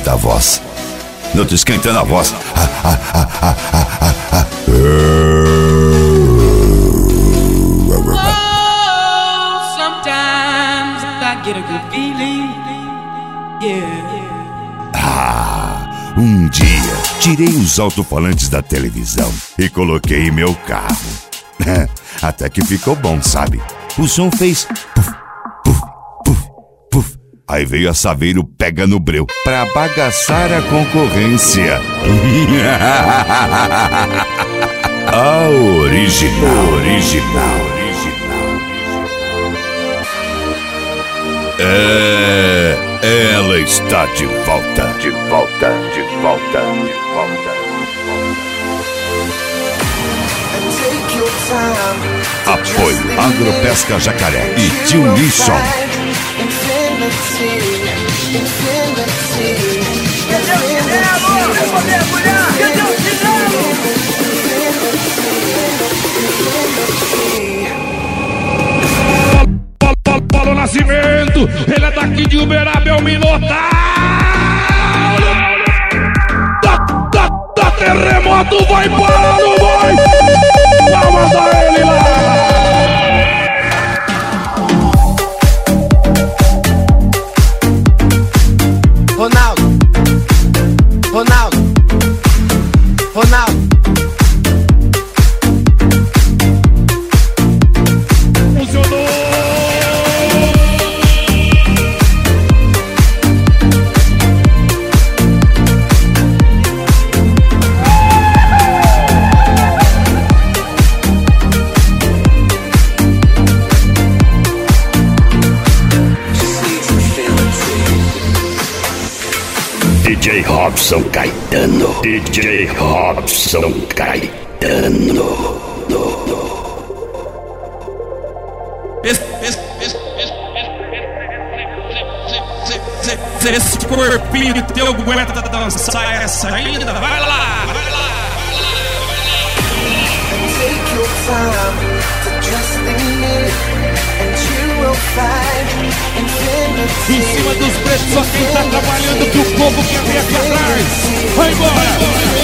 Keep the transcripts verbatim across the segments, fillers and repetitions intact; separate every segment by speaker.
Speaker 1: esquenta a voz. Não tô esquentando a voz. Ah, ah, ah, ah, ah, ah, ah.
Speaker 2: Oh, sometimes I get a good feeling. Yeah.
Speaker 1: Ah, um dia tirei os alto-falantes da televisão e coloquei em meu carro. Até que ficou bom, sabe? O som fez puf, puf, puf, puf. Aí veio a Saveiro pega no breu pra bagaçar a concorrência. A original, original, original. É, ela está de volta, de volta, de volta, de volta. Apoio Agropesca Jacaré e Tio Lisson.
Speaker 3: Paulo Nascimento, ele é daqui de Uberaba, é o Minotauro. Da, da, da terremoto, vai Paulo, vai. Palmas a ele lá.
Speaker 4: Ronaldo, Ronaldo, Ronaldo.
Speaker 3: Funcionou.
Speaker 5: D J Robson Caetano, D J Robson Caetano.
Speaker 3: Esse corpinho teu aguenta dançar essa ainda? Vai lá, vai lá, vai lá,
Speaker 4: Take your time to trust in me, and you will find infinity.
Speaker 3: em cima dos pretos, só quem tá trabalhando que o povo quer ver aqui atrás. Vai embora!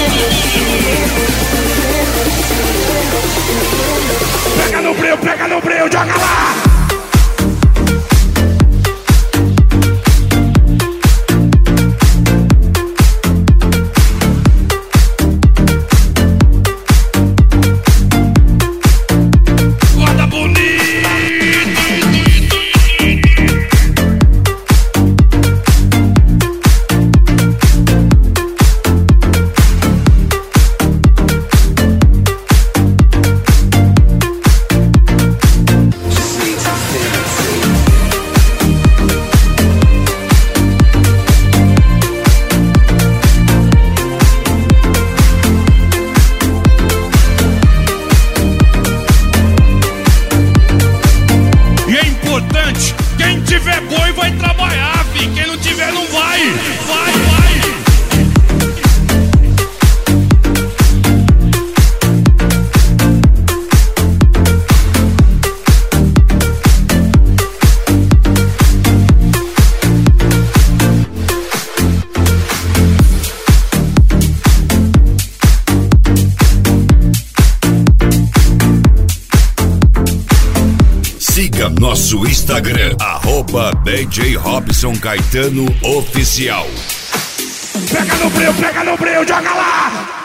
Speaker 3: Pega no breu, pega no breu, joga lá! Guarda bonito! Quem tiver boi vai trabalhar, fi. Quem não tiver não vai. Vai, vai.
Speaker 1: Siga nosso Instagram, arroba D J Robson Caetano Oficial.
Speaker 3: Pega no breu, pega no breu, joga lá!